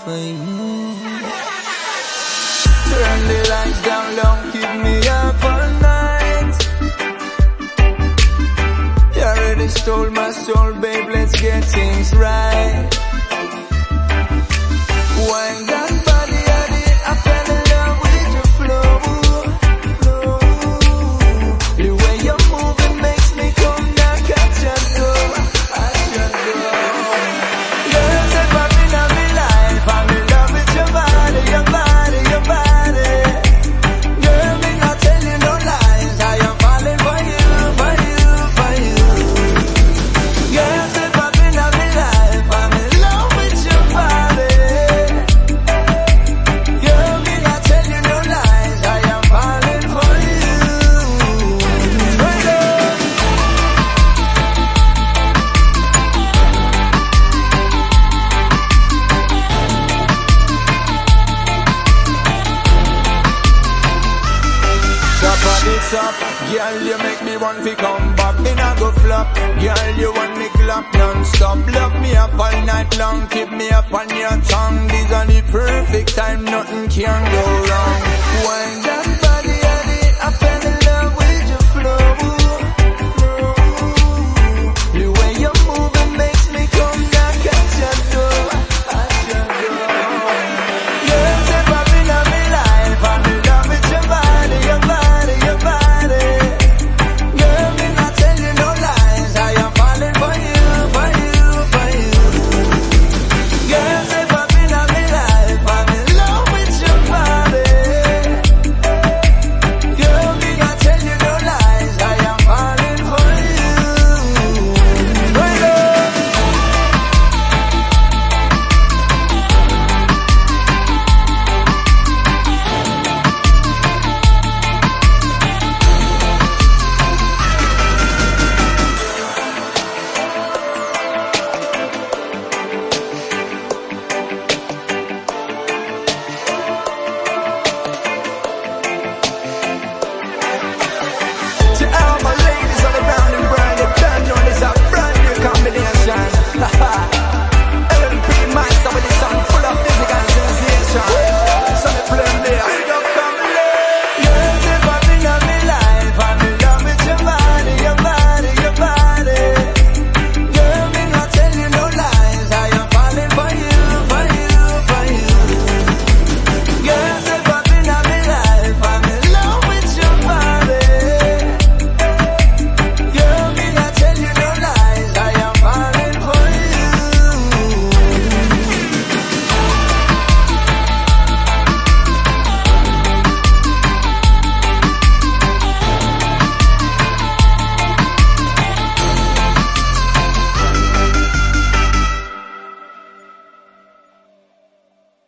for you. Turn the lights down low, keep me up all night. You already stole my soul, babe, let's get things right. Wind that body, honey, I fell in love with your flow. The way you're moving makes me come knock at your door, at your door. Girl, step up in my life, I'm in love with your body, your body, your body. Girl, me not tell you no lies, I am falling for you, for you, for you. Girl, step up in my life, I'm in love with your body. Girl, me not tell you no lies, I am falling for you. Up, girl, you make me want to come back. Me not go flop, girl, you want me clap non-stop. Love me up all night long, keep me up on your tongue. These are the perfect time, nothing can go wrong. Wind